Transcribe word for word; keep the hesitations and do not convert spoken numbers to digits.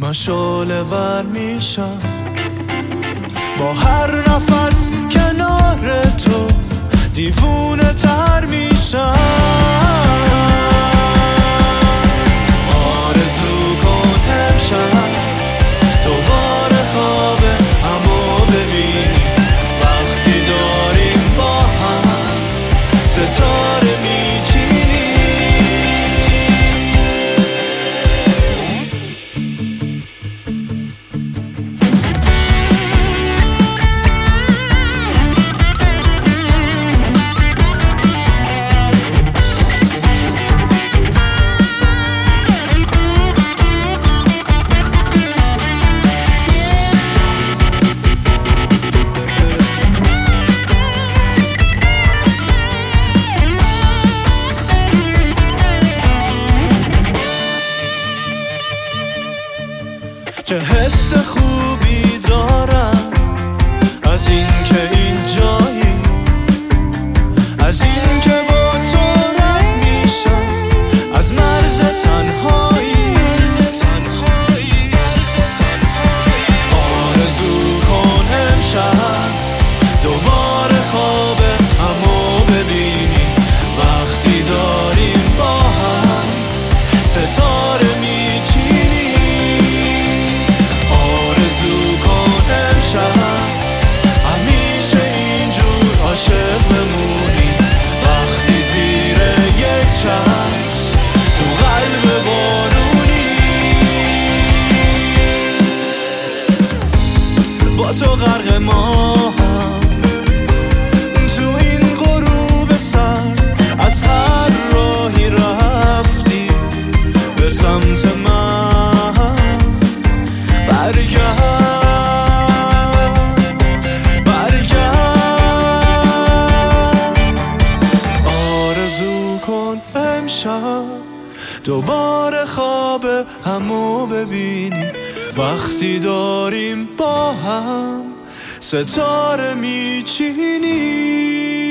من شعله ور میشم با هر نفس کنار تو، دیوونه تر میشم. آرزو کن امشب دوباره خواب همو ببینی، وقتی داریم با هم ستاره میچینی. چه حس خوبی دارم از این که اینجایی، از این که با تو رد میشم از مرز تنهایی. آرزو کن امشب دوباره خواب همو ببینی، وقتی داریم با هم ستاره میچینی. همیشه اینجور عاشق بمونی، وقتی زیر یک چتر تو قلب بارونی. با تو غرق ماهم تو این غروب سر، از هر راهی رفتی به سمت من برگرد. دوباره خواب همو ببینی، وقتی داریم با هم ستاره میچینی.